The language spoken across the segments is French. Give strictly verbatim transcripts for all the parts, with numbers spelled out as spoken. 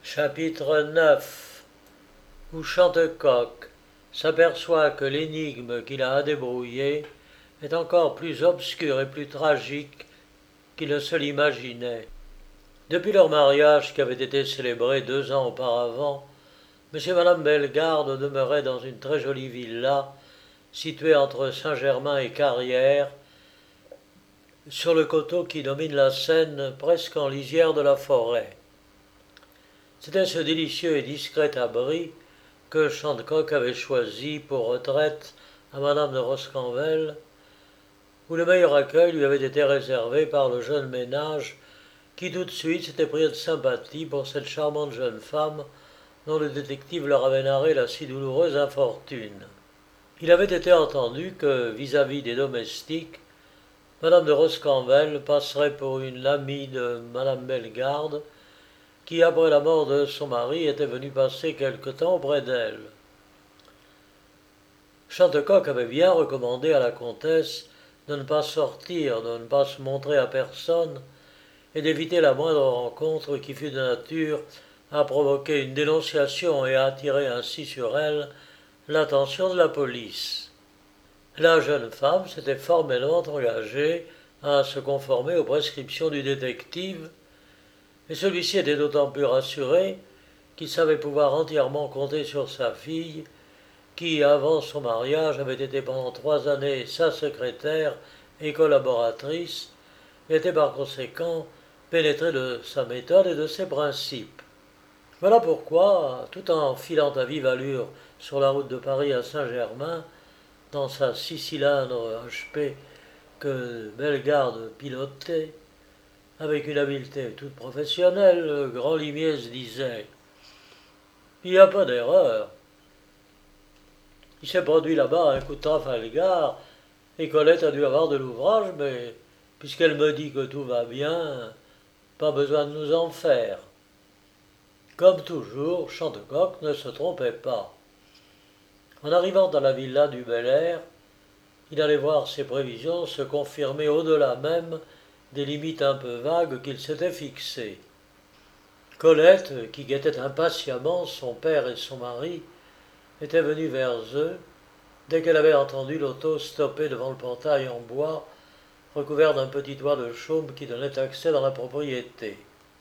Chapitre neuf où Chantecoq s'aperçoit que l'énigme qu'il a à débrouiller est encore plus obscure et plus tragique qu'il ne se l'imaginait. Depuis leur mariage qui avait été célébré deux ans auparavant, M. et Mme Bellegarde demeuraient dans une très jolie villa située entre Saint-Germain et Carrière, sur le coteau qui domine la Seine, presque en lisière de la forêt. C'était ce délicieux et discret abri que Chantecoq avait choisi pour retraite à Madame de Roscanvel, où le meilleur accueil lui avait été réservé par le jeune ménage qui tout de suite s'était pris de sympathie pour cette charmante jeune femme dont le détective leur avait narré la si douloureuse infortune. Il avait été entendu que, vis-à-vis des domestiques, Madame de Roscanvel passerait pour une amie de Madame Bellegarde, qui, après la mort de son mari, était venue passer quelque temps auprès d'elle. Chantecoq avait bien recommandé à la comtesse de ne pas sortir, de ne pas se montrer à personne, et d'éviter la moindre rencontre qui fût de nature à provoquer une dénonciation et à attirer ainsi sur elle l'attention de la police. La jeune femme s'était formellement engagée à se conformer aux prescriptions du détective, et celui-ci était d'autant plus rassuré qu'il savait pouvoir entièrement compter sur sa fille, qui, avant son mariage, avait été pendant trois années sa secrétaire et collaboratrice, et était par conséquent pénétrée de sa méthode et de ses principes. Voilà pourquoi, tout en filant à vive allure sur la route de Paris à Saint-Germain, dans sa six cylindres H P que Bellegarde pilotait, avec une habileté toute professionnelle, le grand limier se disait « Il n'y a pas d'erreur. Il s'est produit là-bas un coup de Trafalgar, et Colette a dû avoir de l'ouvrage, mais puisqu'elle me dit que tout va bien, pas besoin de nous en faire. » Comme toujours, Chantecoq ne se trompait pas. En arrivant à la villa du Bel-Air, il allait voir ses prévisions se confirmer au-delà même des limites un peu vagues qu'il s'était fixées. Colette, qui guettait impatiemment son père et son mari, était venue vers eux dès qu'elle avait entendu l'auto stopper devant le portail en bois, recouvert d'un petit toit de chaume qui donnait accès dans la propriété.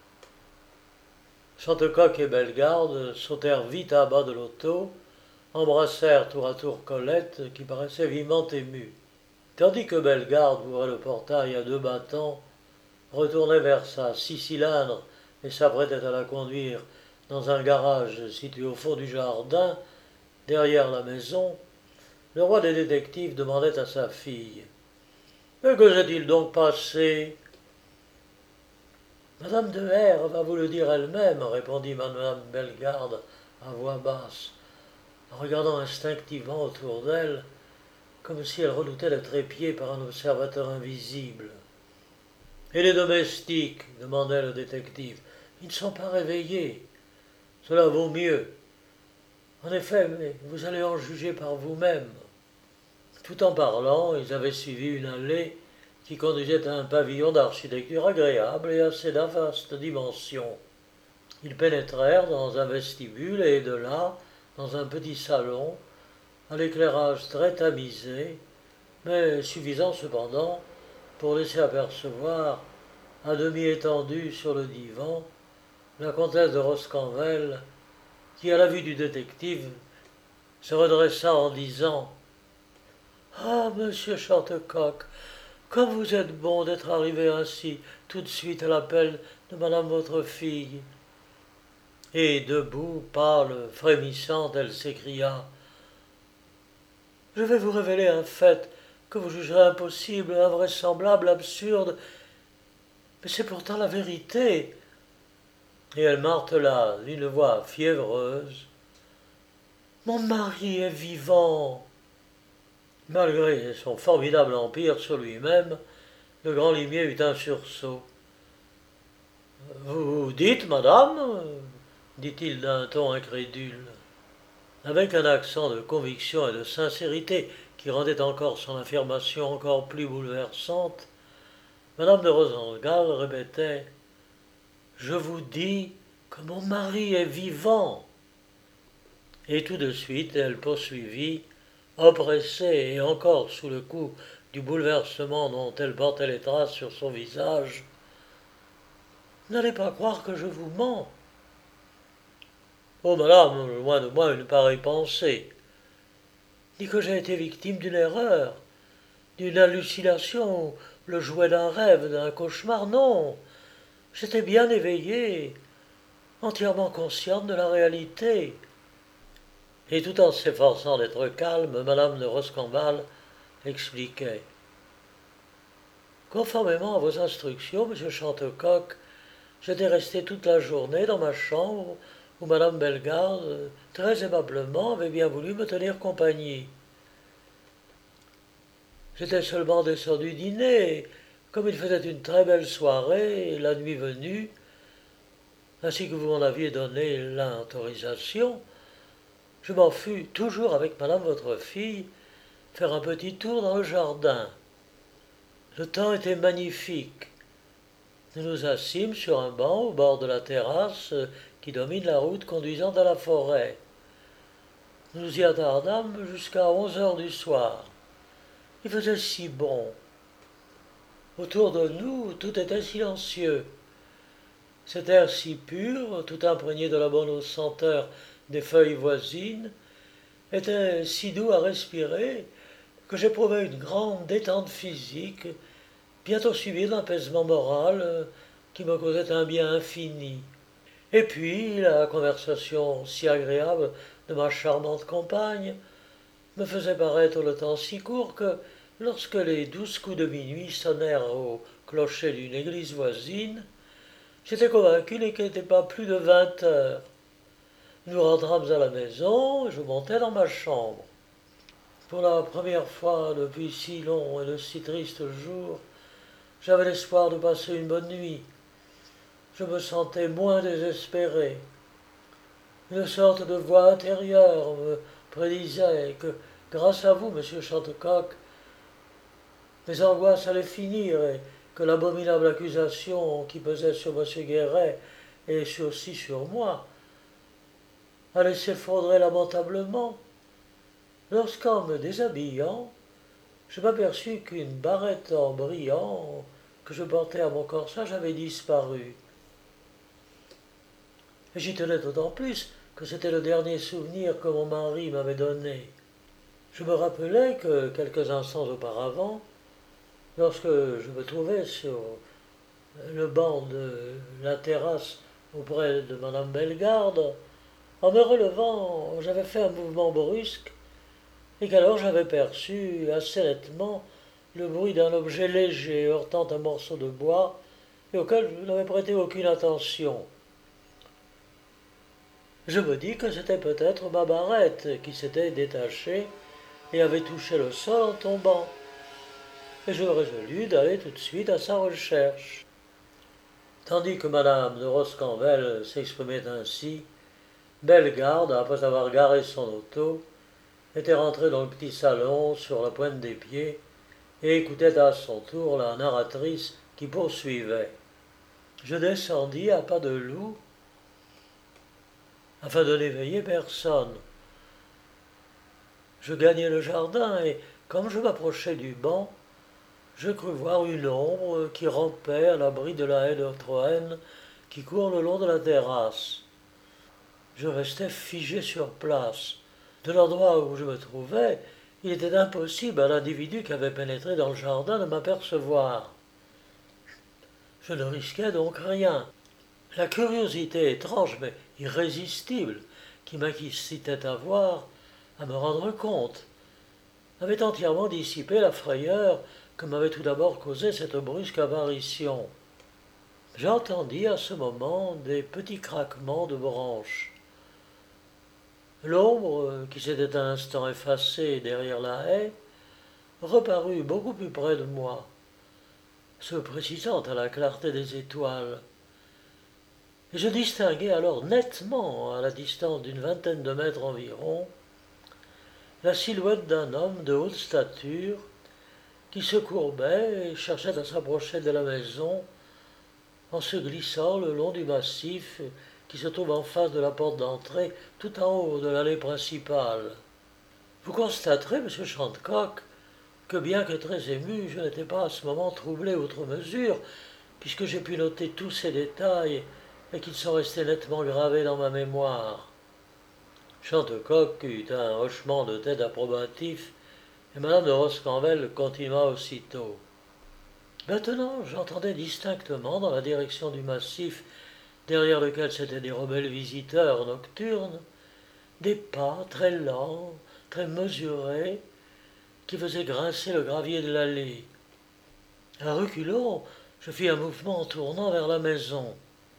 Chantecoq et Bellegarde sautèrent vite à bas de l'auto, embrassèrent tour à tour Colette, qui paraissait vivement émue. Tandis que Bellegarde ouvrait le portail à deux battants, retournait vers sa six cylindres et s'apprêtait à la conduire dans un garage situé au fond du jardin, derrière la maison, le roi des détectives demandait à sa fille « Mais que s'est-il donc passé ?» « Madame de R va vous le dire elle-même, » répondit Madame Bellegarde à voix basse, en regardant instinctivement autour d'elle, comme si elle redoutait d'être épiée par un observateur invisible. « Et les domestiques ?» demandait le détective. « Ils ne sont pas réveillés. Cela vaut mieux. En effet, mais vous allez en juger par vous-même. » Tout en parlant, ils avaient suivi une allée qui conduisait à un pavillon d'architecture agréable et assez de vaste dimension. Ils pénétrèrent dans un vestibule et de là, dans un petit salon, à l'éclairage très tamisé, mais suffisant cependant pour laisser apercevoir, à demi étendue sur le divan, la comtesse de Roscanvel, qui, à la vue du détective, se redressa en disant « Ah, monsieur Chantecoq, comme vous êtes bon d'être arrivé ainsi tout de suite à l'appel de madame votre fille. » Et debout, pâle, frémissante, elle s'écria « Je vais vous révéler un fait que vous jugerez impossible, invraisemblable, absurde, mais c'est pourtant la vérité. » Et elle martela d'une voix fiévreuse « Mon mari est vivant !» Malgré son formidable empire sur lui-même, le grand limier eut un sursaut. « Vous dites, madame ?» dit-il d'un ton incrédule. Avec un accent de conviction et de sincérité qui rendait encore son affirmation encore plus bouleversante, madame de Roscanvel répétait « Je vous dis que mon mari est vivant. Et tout de suite, elle poursuivit, oppressée et encore sous le coup du bouleversement dont elle portait les traces sur son visage. N'allez pas croire que je vous mens. Oh, madame, loin de moi une pareille pensée. Ni que j'ai été victime d'une erreur, d'une hallucination, le jouet d'un rêve, d'un cauchemar, non. J'étais bien éveillée, entièrement consciente de la réalité. Et tout en s'efforçant d'être calme, madame de Roscambal expliquait. Conformément à vos instructions, monsieur Chantecoq, j'étais resté toute la journée dans ma chambre où madame Bellegarde, très aimablement, avait bien voulu me tenir compagnie. J'étais seulement descendu dîner, comme il faisait une très belle soirée, la nuit venue, ainsi que vous m'en aviez donné l'autorisation, je m'en fus, toujours avec madame votre fille, faire un petit tour dans le jardin. Le temps était magnifique. Nous nous assîmes sur un banc au bord de la terrasse qui domine la route conduisant à la forêt. Nous nous y attardâmes jusqu'à onze heures du soir. Il faisait si bon. Autour de nous, tout était silencieux. Cet air si pur, tout imprégné de la bonne senteur des feuilles voisines, était si doux à respirer que j'éprouvais une grande détente physique, bientôt suivie d'un apaisement moral qui me causait un bien infini. Et puis la conversation si agréable de ma charmante compagne me faisait paraître le temps si court que, lorsque les douze coups de minuit sonnèrent au clocher d'une église voisine, j'étais convaincu qu'il n'était pas plus de vingt heures. Nous rentrâmes à la maison et je montai dans ma chambre. Pour la première fois depuis si long et de si tristes jours, j'avais l'espoir de passer une bonne nuit. Je me sentais moins désespéré. Une sorte de voix intérieure me prédisait que, grâce à vous, monsieur Chantecoq, mes angoisses allaient finir et que l'abominable accusation qui pesait sur monsieur Guéret et aussi sur moi allait s'effondrer lamentablement. Lorsqu'en me déshabillant, je m'aperçus qu'une barrette en brillant que je portais à mon corsage avait disparu. Et j'y tenais d'autant plus que c'était le dernier souvenir que mon mari m'avait donné. Je me rappelais que quelques instants auparavant, lorsque je me trouvais sur le banc de la terrasse auprès de madame Bellegarde, en me relevant, j'avais fait un mouvement brusque et qu'alors j'avais perçu assez nettement le bruit d'un objet léger heurtant un morceau de bois et auquel je n'avais prêté aucune attention. Je me dis que c'était peut-être ma barrette qui s'était détachée et avait touché le sol en tombant, et je résolus d'aller tout de suite à sa recherche. Tandis que madame de Roscambel s'exprimait ainsi, Bellegarde, après avoir garé son auto, était rentrée dans le petit salon sur la pointe des pieds et écoutait à son tour la narratrice qui poursuivait. Je descendis à pas de loup afin de n'éveiller personne. Je gagnai le jardin et, comme je m'approchais du banc, je crus voir une ombre qui rampait à l'abri de la haie de Troène qui court le long de la terrasse. Je restais figé sur place. De l'endroit où je me trouvais, il était impossible à l'individu qui avait pénétré dans le jardin de m'apercevoir. Je ne risquais donc rien. La curiosité étrange mais irrésistible qui m'incitait à voir, à me rendre compte, avait entièrement dissipé la frayeur que m'avait tout d'abord causée cette brusque apparition. J'entendis à ce moment des petits craquements de branches. L'ombre, qui s'était un instant effacée derrière la haie, reparut beaucoup plus près de moi, se précisant à la clarté des étoiles. Et je distinguai alors nettement, à la distance d'une vingtaine de mètres environ, la silhouette d'un homme de haute stature qui se courbait et cherchait à s'approcher de la maison en se glissant le long du massif qui se trouve en face de la porte d'entrée, tout en haut de l'allée principale. Vous constaterez, monsieur Chantecoq, que bien que très ému, je n'étais pas à ce moment troublé outre mesure, puisque j'ai pu noter tous ces détails et qu'ils sont restés nettement gravés dans ma mémoire. Chantecoq eut un hochement de tête approbatif, et madame de Roscanvel continua aussitôt. Maintenant, j'entendais distinctement dans la direction du massif derrière lequel s'étaient dérobés les visiteurs nocturnes, des pas très lents, très mesurés, qui faisaient grincer le gravier de l'allée. À reculons, je fis un mouvement en tournant vers la maison.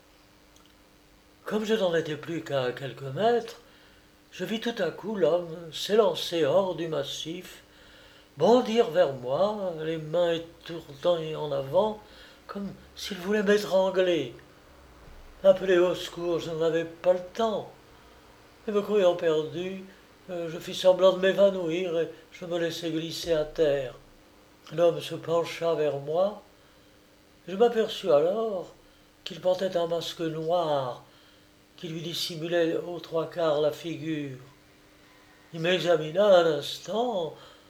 Comme je n'en étais plus qu'à quelques mètres, je vis tout à coup l'homme s'élancer hors du massif, bondir vers moi, les mains étourdies en avant, comme s'il voulait m'étrangler. Appeler au secours, je n'en avais pas le temps. Et me croyant perdu, je fis semblant de m'évanouir et je me laissai glisser à terre. L'homme se pencha vers moi. Je m'aperçus alors qu'il portait un masque noir qui lui dissimulait aux trois quarts la figure. Il m'examina un instant.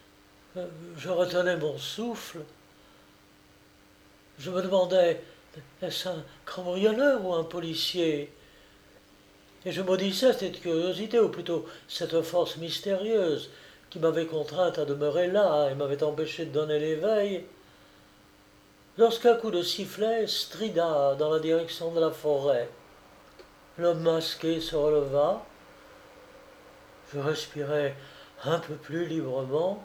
Je retenais mon souffle. Je me demandais, est-ce un cambrioleur ou un policier? Et je maudissais cette curiosité, ou plutôt cette force mystérieuse, qui m'avait contrainte à demeurer là et m'avait empêché de donner l'éveil, lorsqu'un coup de sifflet strida dans la direction de la forêt. L'homme masqué se releva. Je respirai un peu plus librement.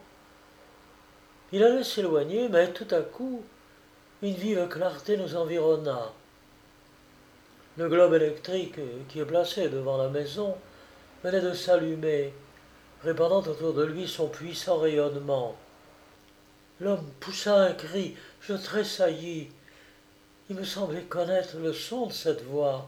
Il allait s'éloigner, mais tout à coup, une vive clarté nous environna. Le globe électrique qui est placé devant la maison venait de s'allumer, répandant autour de lui son puissant rayonnement. L'homme poussa un cri, je tressaillis. Il me semblait connaître le son de cette voix.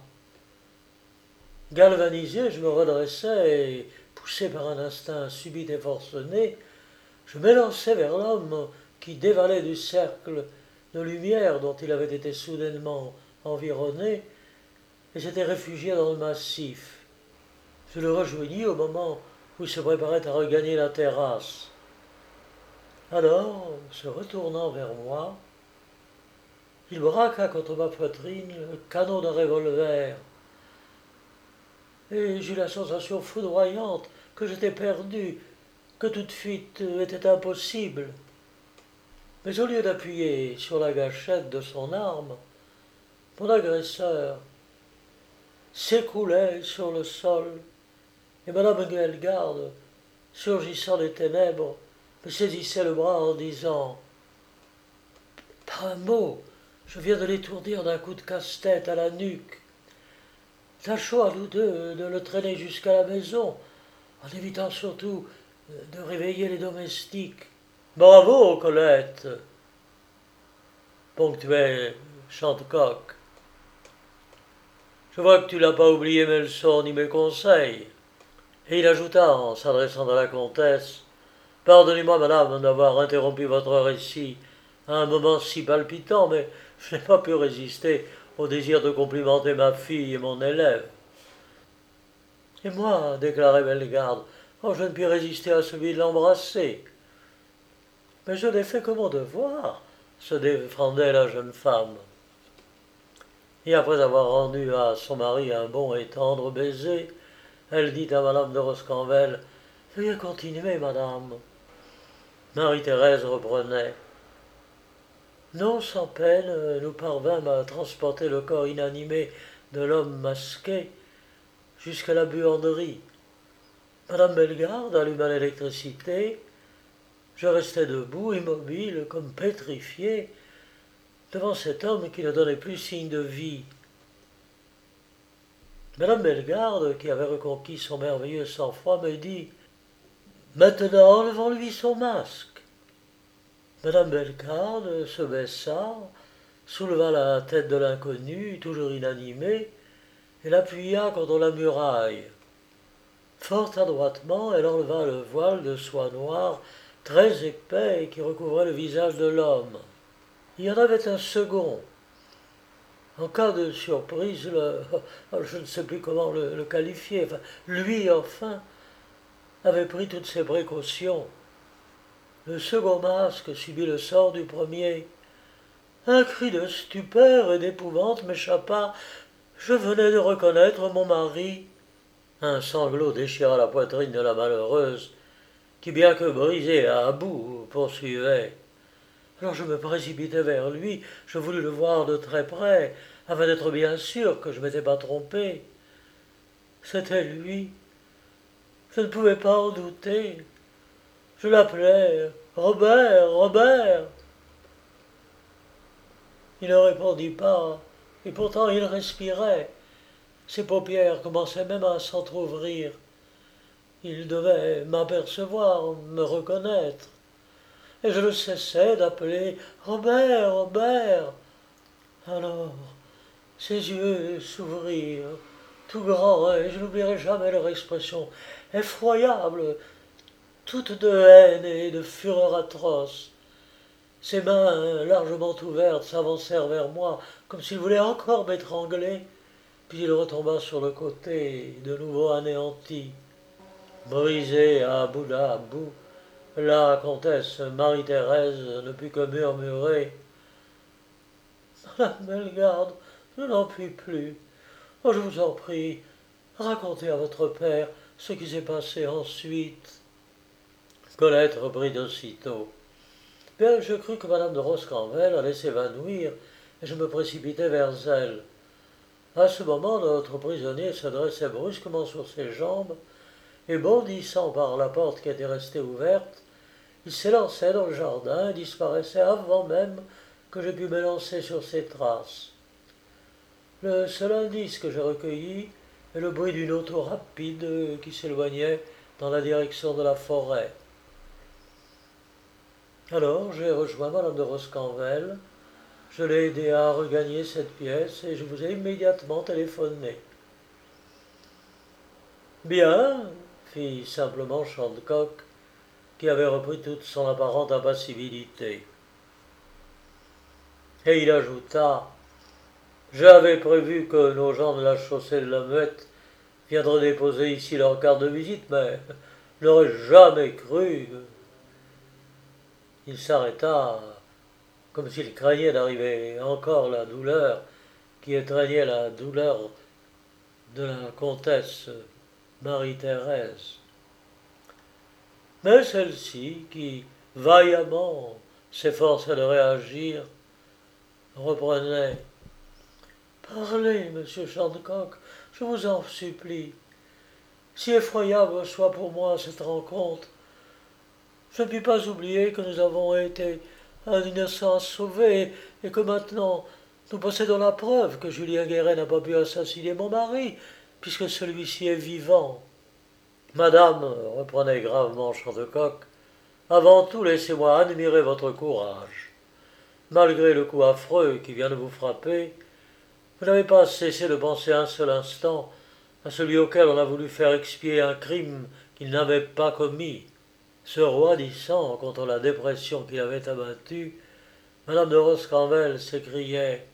Galvanisé, je me redressai et, poussé par un instinct subit et forcené, je m'élançai vers l'homme qui dévalait du cercle de lumière dont il avait été soudainement environné et s'était réfugié dans le massif. Je le rejoignis au moment où il se préparait à regagner la terrasse. Alors, se retournant vers moi, il braqua contre ma poitrine le canon d'un revolver. Et j'eus la sensation foudroyante que j'étais perdu, que toute fuite était impossible. Mais au lieu d'appuyer sur la gâchette de son arme, mon agresseur s'écroulait sur le sol, et madame Guelgarde, surgissant des ténèbres, me saisissait le bras en disant « Pas un mot, je viens de l'étourdir d'un coup de casse-tête à la nuque. Tâchons à nous deux de le traîner jusqu'à la maison, en évitant surtout de réveiller les domestiques. » « Bravo, Colette !» ponctuait Chantecoq. « Je vois que tu n'as pas oublié mes leçons ni mes conseils. » Et il ajouta en s'adressant à la comtesse, « Pardonnez-moi, madame, d'avoir interrompu votre récit à un moment si palpitant, mais je n'ai pas pu résister au désir de complimenter ma fille et mon élève. » « Et moi, déclarait Bellegarde, oh, je ne puis résister à celui de l'embrasser. » « Mais je n'ai fait que mon devoir, » se défendait la jeune femme. Et après avoir rendu à son mari un bon et tendre baiser, elle dit à madame de Roscanvel, « Veuillez continuer, madame. » Marie-Thérèse reprenait. Non sans peine, nous parvînmes à transporter le corps inanimé de l'homme masqué jusqu'à la buanderie. Madame Bellegarde alluma l'électricité. Je restais debout, immobile, comme pétrifié, devant cet homme qui ne donnait plus signe de vie. Madame Bellegarde, qui avait reconquis son merveilleux sang-froid, me dit « Maintenant, enlevons-lui son masque. » Madame Bellegarde se baissa, souleva la tête de l'inconnu, toujours inanimé, et l'appuya contre la muraille. Fort adroitement, elle enleva le voile de soie noire très épais qui recouvrait le visage de l'homme. Il y en avait un second, En cas de surprise, le, je ne sais plus comment le, le qualifier, enfin, lui enfin avait pris toutes ses précautions. Le second masque subit le sort du premier. Un cri de stupeur et d'épouvante m'échappa. Je venais de reconnaître mon mari. Un sanglot déchira la poitrine de la malheureuse, qui, bien que brisée à bout, poursuivait. Alors je me précipitai vers lui, je voulus le voir de très près, afin d'être bien sûr que je ne m'étais pas trompé. C'était lui. Je ne pouvais pas en douter. Je l'appelais Robert, Robert. Il ne répondit pas, et pourtant il respirait. Ses paupières commençaient même à s'entr'ouvrir. Il devait m'apercevoir, me reconnaître. Et je ne cessais d'appeler Robert, Robert. Alors, ses yeux s'ouvrirent, tout grands, et je n'oublierai jamais leur expression effroyable, toute de haine et de fureur atroce. Ses mains largement ouvertes s'avancèrent vers moi, comme s'il voulait encore m'étrangler, puis il retomba sur le côté, de nouveau anéanti. Brisée à bout à bout, la comtesse Marie-Thérèse ne put que murmurer « Madame Bellegarde, je n'en puis plus. Oh, je vous en prie, racontez à votre père ce qui s'est passé ensuite. » Colette reprit aussitôt. Bien, je crus que madame de Roscanvel allait s'évanouir, et je me précipitai vers elle. À ce moment, notre prisonnier se dressait brusquement sur ses jambes, et bondissant par la porte qui était restée ouverte, il s'élançait dans le jardin et disparaissait avant même que je pus m'élancer sur ses traces. Le seul indice que j'ai recueilli est le bruit d'une auto rapide qui s'éloignait dans la direction de la forêt. Alors j'ai rejoint madame de Roscanvel, je l'ai aidé à regagner cette pièce et je vous ai immédiatement téléphoné. Bien, fit simplement Chandcock, qui avait repris toute son apparente impassibilité. Et il ajouta « J'avais prévu que nos gens de la chaussée de la Muette viendraient déposer ici leur carte de visite, mais je n'aurais jamais cru. » Il s'arrêta, comme s'il craignait d'arriver encore la douleur qui étreignait la douleur de la comtesse Marie-Thérèse. Mais celle-ci, qui vaillamment s'efforçait de réagir, reprenait « Parlez, monsieur Chandcock, je vous en supplie. Si effroyable soit pour moi cette rencontre, je ne puis pas oublier que nous avons été un innocence sauvée et que maintenant nous possédons la preuve que Julien Guéret n'a pas pu assassiner mon mari, puisque celui-ci est vivant. Madame, reprenait gravement Chandcock, avant tout laissez-moi admirer votre courage. Malgré le coup affreux qui vient de vous frapper, vous n'avez pas cessé de penser un seul instant à celui auquel on a voulu faire expier un crime qu'il n'avait pas commis. Se roidissant contre la dépression qu'il avait abattue, madame de Roscanvel s'écriait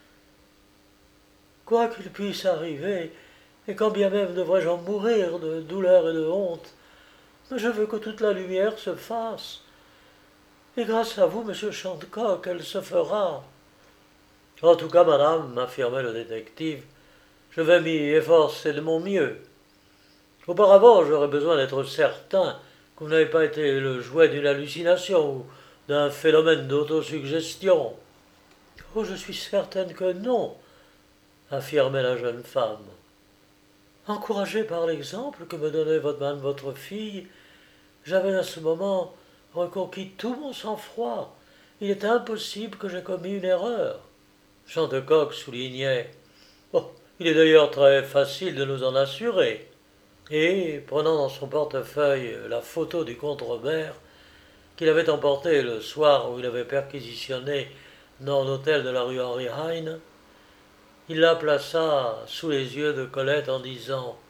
« Quoi qu'il puisse arriver, et quand bien même devrais-je en mourir de douleur et de honte, mais je veux que toute la lumière se fasse. Et grâce à vous, monsieur Chandcock, elle se fera. » En tout cas, madame, m'affirmait le détective, je vais m'y efforcer de mon mieux. Auparavant, j'aurais besoin d'être certain que vous n'avez pas été le jouet d'une hallucination ou d'un phénomène d'autosuggestion. Oh, je suis certaine que non, affirmait la jeune femme. Encouragée par l'exemple que me donnait votre, votre fille, j'avais à ce moment reconquis tout mon sang-froid. Il est impossible que j'aie commis une erreur. Chandcock soulignait oh, « Il est d'ailleurs très facile de nous en assurer. » Et, prenant dans son portefeuille la photo du comte Robert, qu'il avait emporté le soir où il avait perquisitionné dans l'hôtel de la rue Henri Heine, il la plaça sous les yeux de Colette en disant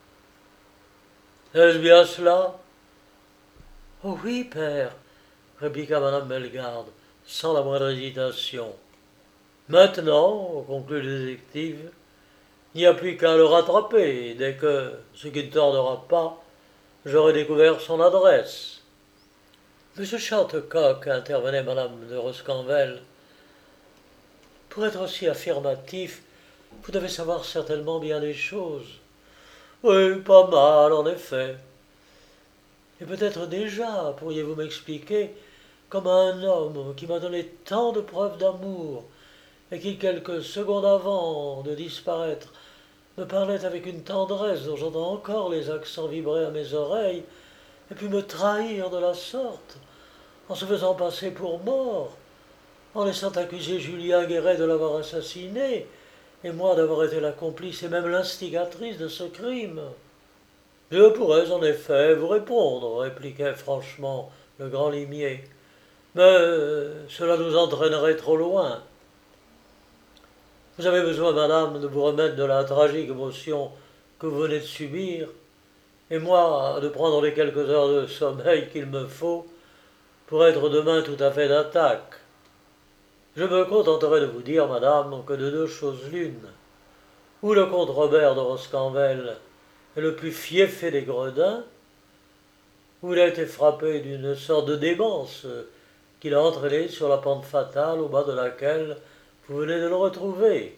« Est-ce bien cela ?»« Oh oui, père, répliqua madame Bellegarde, sans la moindre hésitation. Maintenant, conclut le détective, il n'y a plus qu'à le rattraper. Dès que, ce qui ne tardera pas, j'aurai découvert son adresse. Monsieur Chantecoq, intervenait madame de Roscanvel, pour être aussi affirmatif, vous devez savoir certainement bien des choses. Oui, pas mal, en effet. Et peut-être déjà pourriez-vous m'expliquer comment un homme qui m'a donné tant de preuves d'amour et qui, quelques secondes avant de disparaître, me parlait avec une tendresse dont j'entends encore les accents vibrer à mes oreilles, ait pu me trahir de la sorte, en se faisant passer pour mort, en laissant accuser Julien Guéret de l'avoir assassiné, et moi d'avoir été la complice et même l'instigatrice de ce crime. Je pourrais en effet vous répondre, répliquait franchement le grand limier, mais euh, cela nous entraînerait trop loin. Vous avez besoin, madame, de vous remettre de la tragique émotion que vous venez de subir, et moi de prendre les quelques heures de sommeil qu'il me faut pour être demain tout à fait d'attaque. Je me contenterai de vous dire, madame, que de deux choses l'une, ou le comte Robert de Roscanvel est le plus fieffé des gredins, ou il a été frappé d'une sorte de démence qui l'a entraîné sur la pente fatale au bas de laquelle vous venez de le retrouver.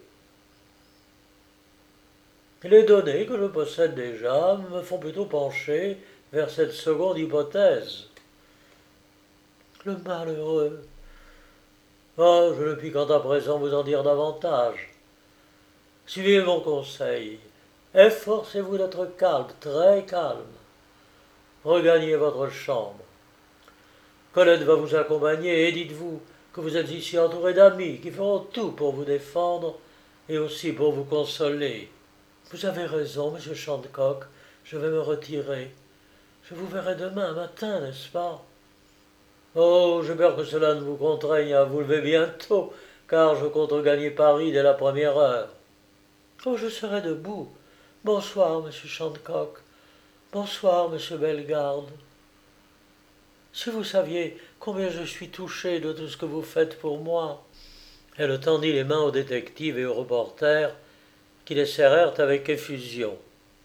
Les données que je possède déjà me font plutôt pencher vers cette seconde hypothèse. Le malheureux. Ah, je ne puis quant à présent vous en dire davantage. Suivez mon conseil. Efforcez-vous d'être calme, très calme. Regagnez votre chambre. Colette va vous accompagner et dites-vous que vous êtes ici entouré d'amis qui feront tout pour vous défendre et aussi pour vous consoler. Vous avez raison, monsieur Chantecoq, je vais me retirer. Je vous verrai demain matin, n'est-ce pas? Oh, j'ai peur que cela ne vous contraigne à vous lever bientôt, car je compte regagner Paris dès la première heure. Oh, je serai debout. Bonsoir, monsieur Chantecoq. Bonsoir, monsieur Bellegarde. Si vous saviez combien je suis touché de tout ce que vous faites pour moi. Elle tendit les mains au détective et au reporter, qui les serrèrent avec effusion.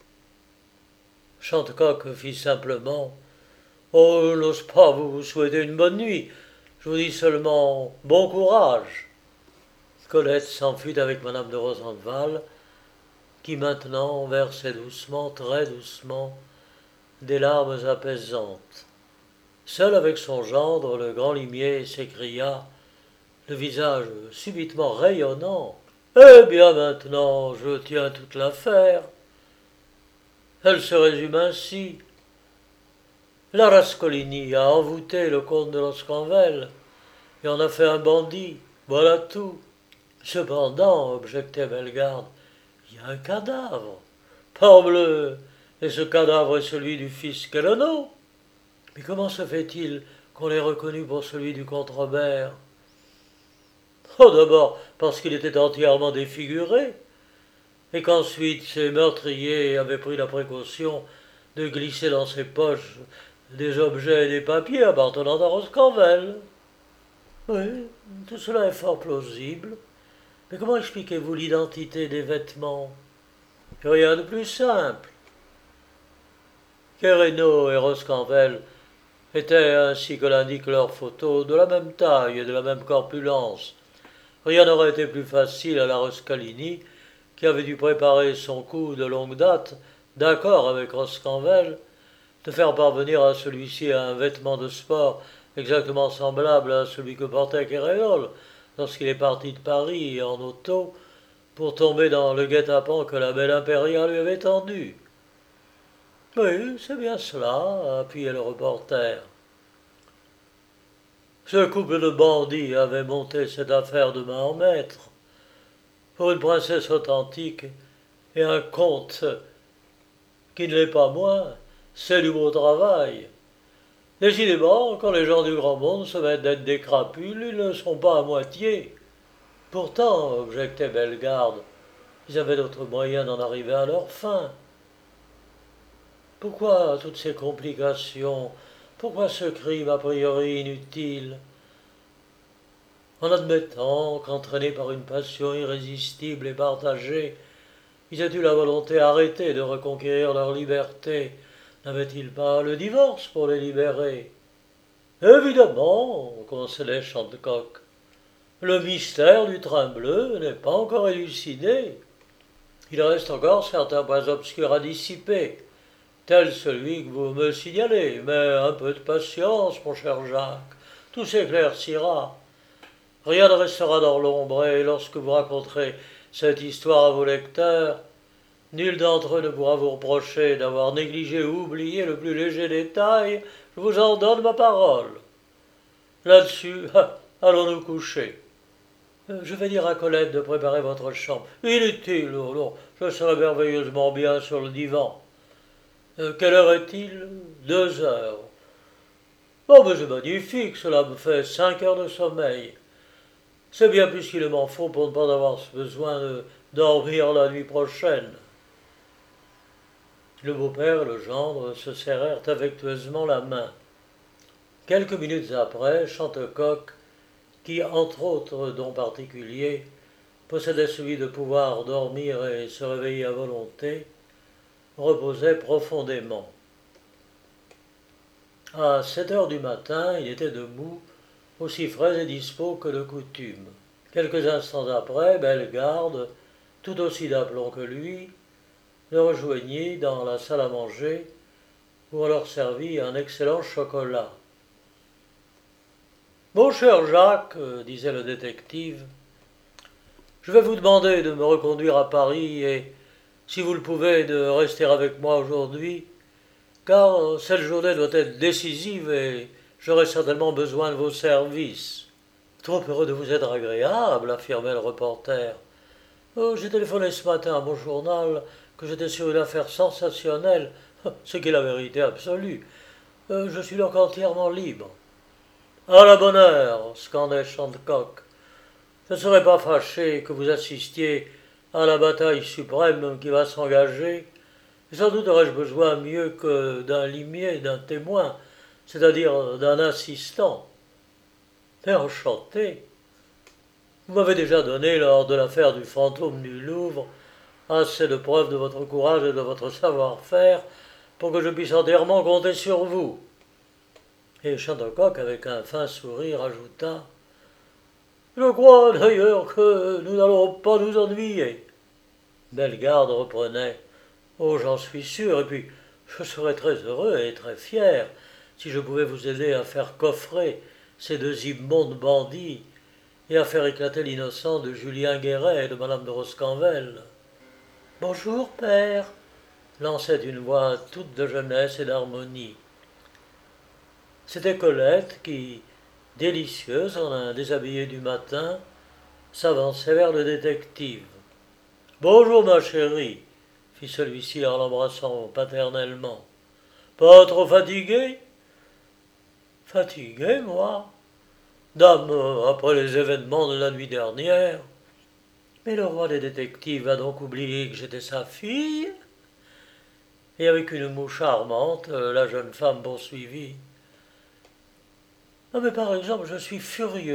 Chantecoq fit simplement « Oh, je n'ose pas vous souhaiter une bonne nuit. Je vous dis seulement bon courage. » Colette s'enfuit avec madame de Rosenval, qui maintenant versait doucement, très doucement, des larmes apaisantes. Seul avec son gendre, le grand limier s'écria, le visage subitement rayonnant. « Eh bien maintenant, je tiens toute l'affaire. » Elle se résume ainsi. La Rascolini a envoûté le comte de Roscanvel et en a fait un bandit, voilà tout. Cependant, objectait Bellegarde, il y a un cadavre. Parbleu, et ce cadavre est celui du fils Quélenot. Mais comment se fait-il qu'on l'ait reconnu pour celui du comte Robert? Oh, d'abord parce qu'il était entièrement défiguré, et qu'ensuite ces meurtriers avaient pris la précaution de glisser dans ses poches des objets et des papiers appartenant à Roscanvel. Oui, tout cela est fort plausible. Mais comment expliquez-vous l'identité des vêtements? Rien de plus simple. Quérenot et Roscanvel étaient, ainsi que l'indiquent leurs photos, de la même taille et de la même corpulence. Rien n'aurait été plus facile à la Roscalini, qui avait dû préparer son coup de longue date, d'accord avec Roscanvel, de faire parvenir à celui-ci un vêtement de sport exactement semblable à celui que portait Kéréol lorsqu'il est parti de Paris en auto pour tomber dans le guet-apens que la belle impériale lui avait tendu. Oui, c'est bien cela, appuyait le reporter. Ce couple de bandits avait monté cette affaire de main en maître. Pour une princesse authentique et un comte qui ne l'est pas moins, c'est du beau travail. Décidément, quand les gens du grand monde se mettent d'être des crapules, ils ne sont pas à moitié. Pourtant, objectait Bellegarde, ils avaient d'autres moyens d'en arriver à leur fin. Pourquoi toutes ces complications? Pourquoi ce crime a priori inutile? en admettant qu'entraînés par une passion irrésistible et partagée, ils aient eu la volonté arrêtée de reconquérir leur liberté, n'avait-il pas le divorce pour les libérer? Évidemment, concédait Chantecoq. Le mystère du train bleu n'est pas encore élucidé. Il reste encore certains points obscurs à dissiper, tel celui que vous me signalez, mais un peu de patience, mon cher Jacques, tout s'éclaircira. Rien ne restera dans l'ombre, et lorsque vous raconterez cette histoire à vos lecteurs, nul d'entre eux ne pourra vous reprocher d'avoir négligé ou oublié le plus léger détail, je vous en donne ma parole. Là-dessus, allons nous coucher. Je vais dire à Colette de préparer votre chambre. Inutile, oh non, je serai merveilleusement bien sur le divan. Euh, quelle heure est-il? Deux heures. Oh, mais c'est magnifique, cela me fait cinq heures de sommeil. C'est bien plus qu'il m'en faut pour ne pas avoir besoin de dormir la nuit prochaine. Le beau-père et le gendre se serrèrent affectueusement la main. Quelques minutes après, Chantecoq, qui, entre autres dons particuliers, possédait celui de pouvoir dormir et se réveiller à volonté, reposait profondément. À sept heures du matin, il était debout, aussi frais et dispos que de coutume. Quelques instants après, Bellegarde, tout aussi d'aplomb que lui, le rejoignit dans la salle à manger, où on leur servit un excellent chocolat. « Mon cher Jacques, disait le détective, je vais vous demander de me reconduire à Paris et, si vous le pouvez, de rester avec moi aujourd'hui, car cette journée doit être décisive et j'aurai certainement besoin de vos services. » « Trop heureux de vous être agréable, affirmait le reporter. Oh, j'ai téléphoné ce matin à mon journal que j'étais sur une affaire sensationnelle, ce qui est la vérité absolue. Euh, je suis donc entièrement libre. À la bonne heure, scandait Chantecoq. Je ne serais pas fâché que vous assistiez à la bataille suprême qui va s'engager. Et sans doute aurais-je besoin mieux que d'un limier, d'un témoin, c'est-à-dire d'un assistant. Mais enchanté. Vous m'avez déjà donné, lors de l'affaire du fantôme du Louvre, assez de preuves de votre courage et de votre savoir-faire pour que je puisse entièrement compter sur vous. Et Chantecoq, avec un fin sourire, ajouta « Je crois d'ailleurs que nous n'allons pas nous ennuyer. » Bellegarde reprenait « Oh, j'en suis sûr, et puis je serais très heureux et très fier si je pouvais vous aider à faire coffrer ces deux immondes bandits et à faire éclater l'innocent de Julien Guéret et de madame de Roscanvel. »« Bonjour, père » lançait une voix toute de jeunesse et d'harmonie. C'était Colette qui, délicieuse en un déshabillé du matin, s'avançait vers le détective. « Bonjour, ma chérie » fit celui-ci en l'embrassant paternellement. « Pas trop fatigué ?»« Fatigué, moi ? Dame, après les événements de la nuit dernière. » « Mais le roi des détectives a donc oublié que j'étais sa fille ?» Et avec une moue charmante, la jeune femme poursuivit. « Ah, mais par exemple, je suis furieuse. »«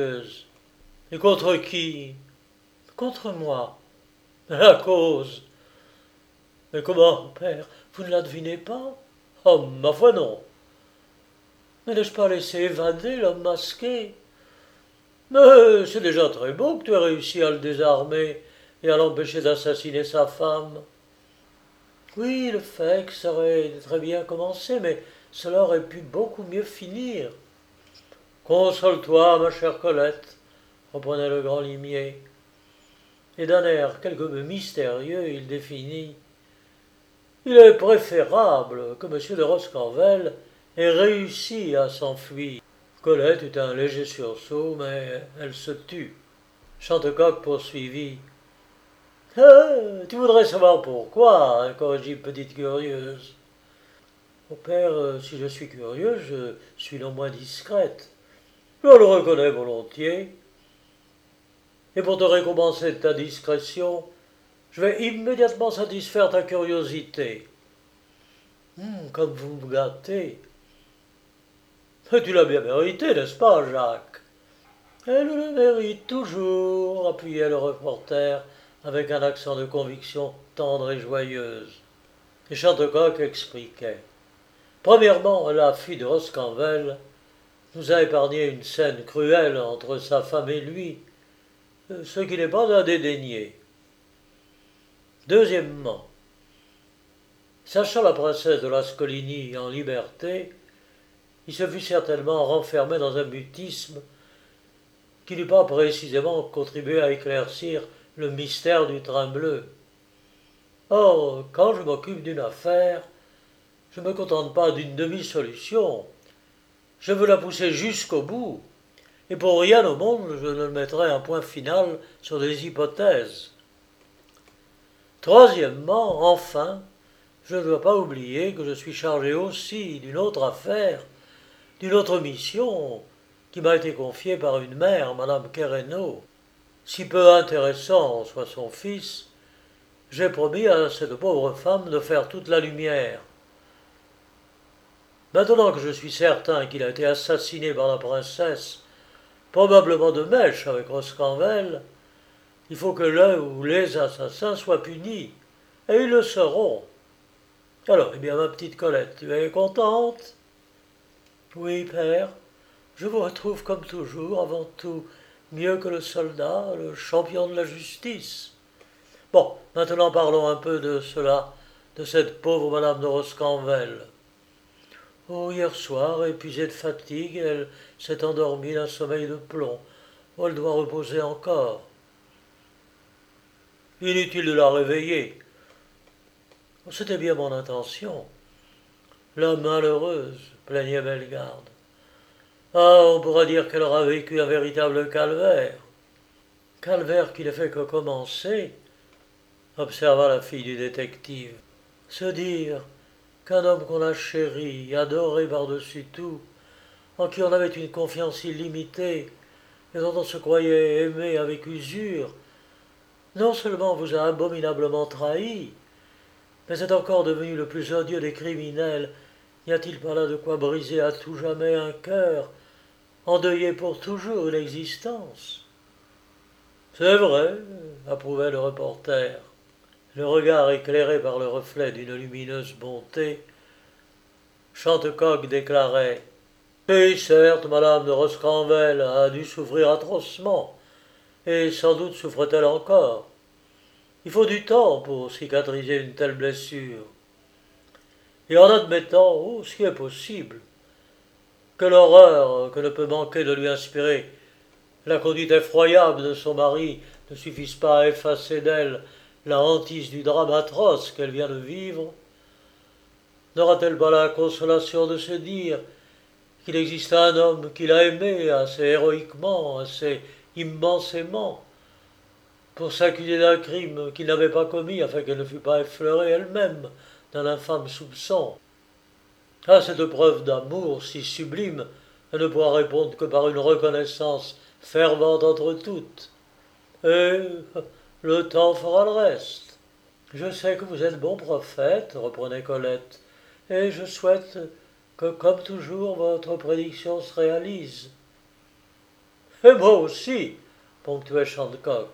Et contre qui ?»« Contre moi. »« La cause. »« Mais comment, père, vous ne la devinez pas ?»« Oh, ma foi, non. »« Mais n'ai-je pas laissé évader l'homme masqué ?»« Mais c'est déjà très beau que tu aies réussi à le désarmer et à l'empêcher d'assassiner sa femme. »« Oui, le fait que ça aurait très bien commencé, mais cela aurait pu beaucoup mieux finir. »« Console-toi, ma chère Colette, » reprenait le grand limier. Et d'un air quelque peu mystérieux, il définit. « Il est préférable que M. de Roscanvel ait réussi à s'enfuir. » Colette eut un léger sursaut, mais elle se tut. Chantecoq poursuivit. « Ah, tu voudrais savoir pourquoi, incorrigible petite curieuse. »« Mon père, si je suis curieuse, je suis non moins discrète. »« Je le reconnais volontiers. Et pour te récompenser de ta discrétion, je vais immédiatement satisfaire ta curiosité. Hum, comme vous me gâtez. Et tu l'as bien mérité, n'est-ce pas, Jacques ? Elle le mérite toujours, appuyait le reporter avec un accent de conviction tendre et joyeuse. Et Chantecoq expliquait. Premièrement, la fille de Roscanvel nous a épargné une scène cruelle entre sa femme et lui, ce qui n'est pas à dédaigner. Deuxièmement, sachant la princesse de Lascolini en liberté, il se fut certainement renfermé dans un mutisme qui n'eût pas précisément contribué à éclaircir le mystère du train bleu. Or, quand je m'occupe d'une affaire, je ne me contente pas d'une demi-solution. Je veux la pousser jusqu'au bout, et pour rien au monde je ne mettrai un point final sur des hypothèses. Troisièmement, enfin, je ne dois pas oublier que je suis chargé aussi d'une autre affaire, d'une autre mission qui m'a été confiée par une mère, Madame Querenaud. Si peu intéressant soit son fils, j'ai promis à cette pauvre femme de faire toute la lumière. Maintenant que je suis certain qu'il a été assassiné par la princesse, probablement de mèche avec Roscanvel, il faut que l'un ou les assassins soient punis, et ils le seront. Alors, eh bien, ma petite Colette, tu es contente? Oui, père, je vous retrouve comme toujours, avant tout, mieux que le soldat, le champion de la justice. Bon, maintenant parlons un peu de cela, de cette pauvre madame de Roscanvel. Oh, hier soir, épuisée de fatigue, elle s'est endormie d'un sommeil de plomb. Oh, elle doit reposer encore. Inutile de la réveiller. C'était bien mon intention. La malheureuse, plaignait Bellegarde. Ah, on pourra dire qu'elle aura vécu un véritable calvaire. Calvaire qui ne fait que commencer, observa la fille du détective. Se dire qu'un homme qu'on a chéri, adoré par-dessus tout, en qui on avait une confiance illimitée, et dont on se croyait aimé avec usure, non seulement vous a abominablement trahi, mais est encore devenu le plus odieux des criminels. N'y a-t-il pas là de quoi briser à tout jamais un cœur, endeuiller pour toujours une existence? C'est vrai, approuvait le reporter, le regard éclairé par le reflet d'une lumineuse bonté. Chantecoq déclarait. Et certes, madame de Roscanvel a dû souffrir atrocement, et sans doute souffre-t-elle encore. Il faut du temps pour cicatriser une telle blessure. Et en admettant, oh, ce qui est possible, que l'horreur que ne peut manquer de lui inspirer la conduite effroyable de son mari ne suffise pas à effacer d'elle la hantise du drame atroce qu'elle vient de vivre, n'aura-t-elle pas la consolation de se dire qu'il existe un homme qui l'a aimée assez héroïquement, assez immensément, pour s'accuser d'un crime qu'il n'avait pas commis afin qu'elle ne fût pas effleurée elle-même d'un infâme soupçon? À cette preuve d'amour si sublime, elle ne pourra répondre que par une reconnaissance fervente entre toutes. Et le temps fera le reste. Je sais que vous êtes bon prophète, reprenait Colette, et je souhaite que, comme toujours, votre prédiction se réalise. Et moi aussi, ponctuait Chantecoq.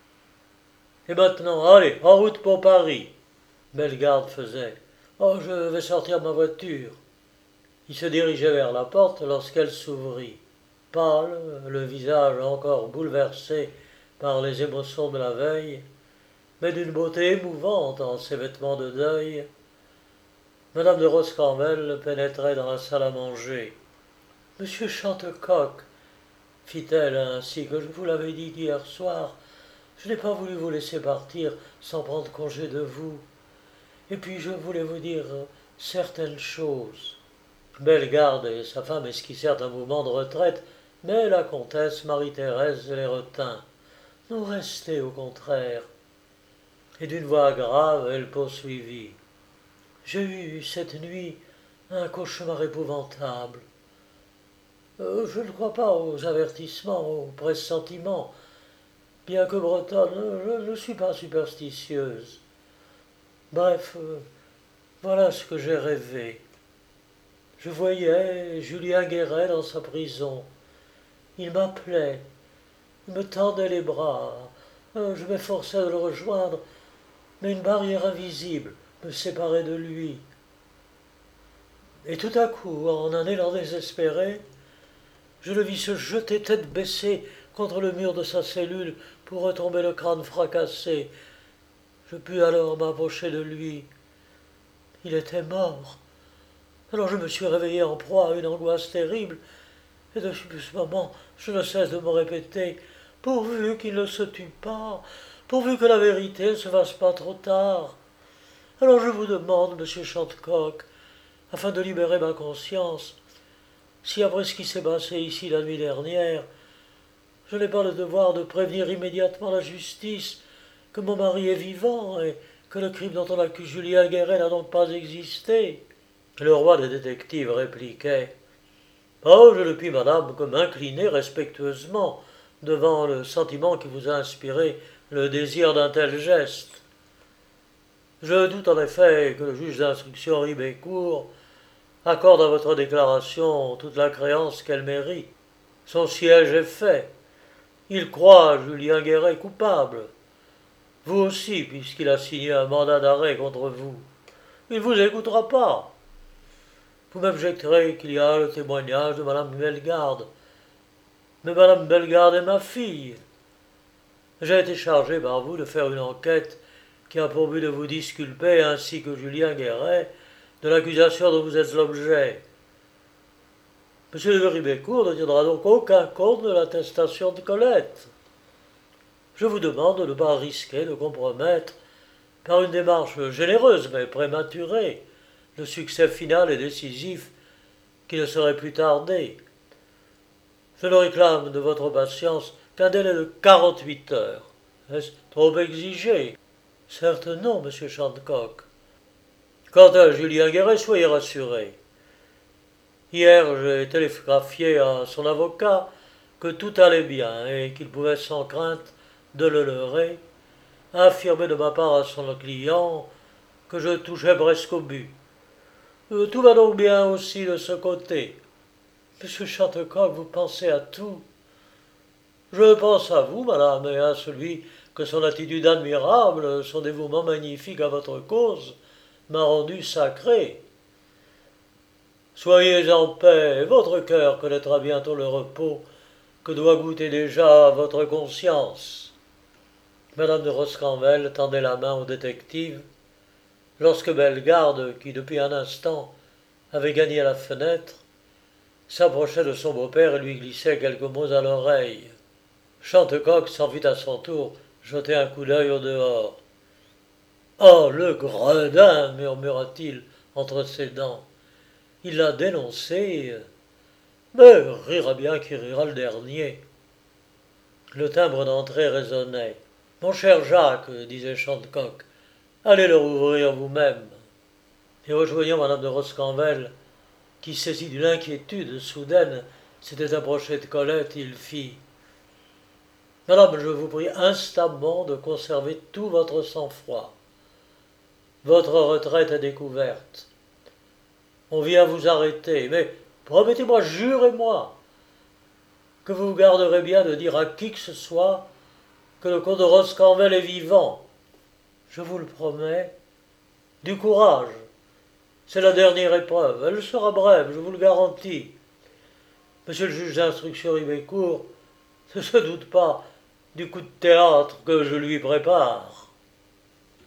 Et maintenant, allez, en route pour Paris. Bellegarde faisait. Oh, je vais sortir ma voiture. Il se dirigeait vers la porte lorsqu'elle s'ouvrit. Pâle, le visage encore bouleversé par les émotions de la veille, mais d'une beauté émouvante en ses vêtements de deuil, madame de Roscanvel pénétrait dans la salle à manger. Monsieur Chantecoq, fit-elle, ainsi que je vous l'avais dit hier soir, je n'ai pas voulu vous laisser partir sans prendre congé de vous. Et puis je voulais vous dire certaines choses. Bellegarde et sa femme esquissèrent un mouvement de retraite, mais la comtesse Marie-Thérèse les retint. Non, restez au contraire. Et d'une voix grave, elle poursuivit. J'ai eu cette nuit un cauchemar épouvantable. Euh, je ne crois pas aux avertissements, aux pressentiments. Bien que bretonne, je ne suis pas superstitieuse. Bref, euh, voilà ce que j'ai rêvé. Je voyais Julien Guéret dans sa prison. Il m'appelait, Il me tendait les bras. Euh, Je m'efforçais de le rejoindre, mais une barrière invisible me séparait de lui. Et tout à coup, en un élan désespéré, je le vis se jeter tête baissée contre le mur de sa cellule pour retomber le crâne fracassé. Je pus alors m'approcher de lui. Il était mort. Alors je me suis réveillé en proie à une angoisse terrible, et depuis ce moment, je ne cesse de me répéter, pourvu qu'il ne se tue pas, pourvu que la vérité ne se fasse pas trop tard. Alors je vous demande, monsieur Chantecoq, afin de libérer ma conscience, si après ce qui s'est passé ici la nuit dernière, je n'ai pas le devoir de prévenir immédiatement la justice que mon mari est vivant et que le crime dont on accuse Julien Guéret n'a donc pas existé. Le roi des détectives répliquait. Oh, je ne puis, madame, que m'incliner respectueusement devant le sentiment qui vous a inspiré le désir d'un tel geste. Je doute en effet que le juge d'instruction Ribécourt accorde à votre déclaration toute la créance qu'elle mérite. Son siège est fait. Il croit Julien Guéret coupable. Vous aussi, puisqu'il a signé un mandat d'arrêt contre vous. Il ne vous écoutera pas. Vous m'objecterez qu'il y a le témoignage de madame Bellegarde. Mais madame Bellegarde est ma fille. J'ai été chargé par vous de faire une enquête qui a pour but de vous disculper, ainsi que Julien Guéret, de l'accusation dont vous êtes l'objet. Monsieur de Ribécourt ne tiendra donc aucun compte de l'attestation de Colette. Je vous demande de ne pas risquer de compromettre, par une démarche généreuse mais prématurée, le succès final et décisif qui ne saurait plus tarder. Je ne réclame de votre patience qu'un délai de quarante-huit heures. Est-ce trop exigé? Certes non, monsieur Chantecoq. Quant à Julien Guéret, soyez rassuré. Hier, j'ai télégraphié à son avocat que tout allait bien et qu'il pouvait sans crainte de le leurrer, affirmer de ma part à son client que je touchais presque au but. Euh, Tout va donc bien aussi de ce côté. Monsieur Chantecoq, vous pensez à tout. Je pense à vous, madame, et à celui que son attitude admirable, son dévouement magnifique à votre cause, m'a rendu sacré. Soyez en paix, votre cœur connaîtra bientôt le repos que doit goûter déjà votre conscience. Madame de Roscanvel tendait la main au détective, lorsque Bellegarde, qui depuis un instant avait gagné la fenêtre, s'approchait de son beau-père et lui glissait quelques mots à l'oreille. Chantecoq s'en fit à son tour jeter un coup d'œil au dehors. « Oh, le gredin !» murmura-t-il entre ses dents. « Il l'a dénoncé. Mais rira bien qui rira le dernier. » Le timbre d'entrée résonnait. « Mon cher Jacques, disait Chantecoq, allez le rouvrir vous-même. » Et rejoignant madame de Roscanvel, qui, saisi d'une inquiétude soudaine, s'était approché de Colette, il fit « Madame, je vous prie instamment de conserver tout votre sang-froid. Votre retraite est découverte. On vient vous arrêter, mais promettez-moi, jurez-moi, que vous vous garderez bien de dire à qui que ce soit que le comte de Roscanvel est vivant. Je vous le promets. Du courage. C'est la dernière épreuve. Elle sera brève, je vous le garantis. Monsieur le juge d'instruction Ribécourt ne se doute pas du coup de théâtre que je lui prépare. »